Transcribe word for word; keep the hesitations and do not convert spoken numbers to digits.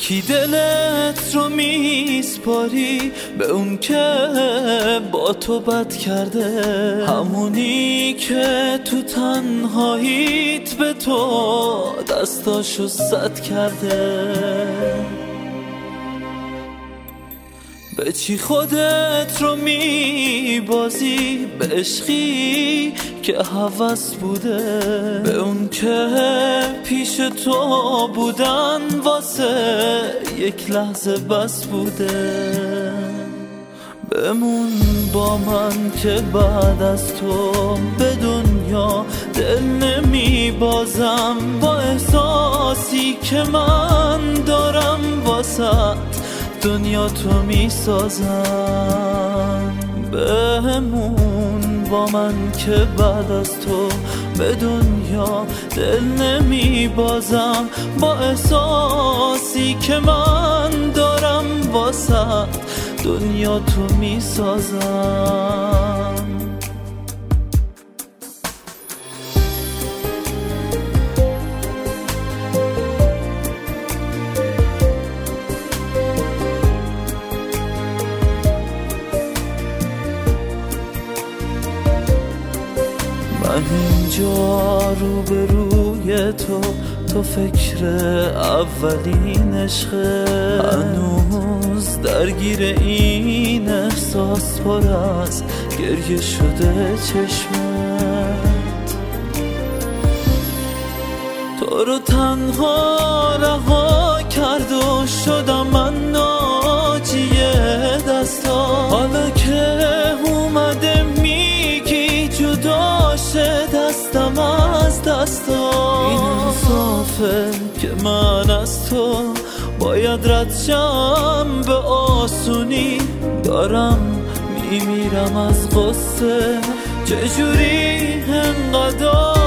کی دلت رو میسپاری به اون که با تو بد کرده، همونی که تو تنهاییت به تو دستاشو سد کرده. به چی خودت رو میبازی؟ به عشقی که هوس بوده، به اون که پیش تو بودن واسه یک لحظه بس بوده. بمون با من که بعد از تو به دنیا دل نمی بازم، با احساسی که من دارم واسه دنیا تو می سازم. بمون با من که بعد از تو به دنیا دل نمی بازم، با احساسی که من دارم واسه دنیا تو می سازم. من اینجا رو به روی تو، تو فکر اولین عشقه، هنوز درگیر این احساس پر از گریه شده چشمت. تو رو تنها رها کرد و شدم من ناجی دستا، حالا که اومده میگی جدا شه دستم از دستا. این انصافه که من از تو باید رد شم به آسونی، دارم میمیرم از غصه چجوری انقدر